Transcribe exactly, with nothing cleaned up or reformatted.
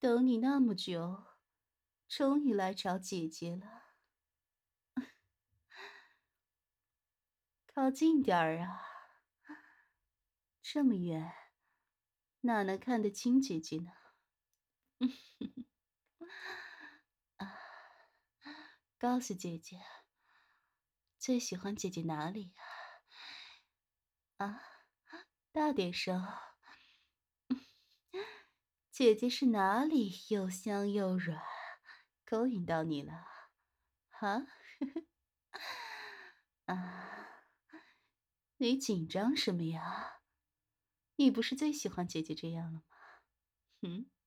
等你那么久，终于来找姐姐了。靠近点儿啊！这么远，哪能看得清姐姐呢？啊，告诉姐姐，最喜欢姐姐哪里呀？啊，大点声。姐姐是哪里又香又软，勾引到你了？哈？啊，你紧张什么呀？你不是最喜欢姐姐这样了吗？嗯？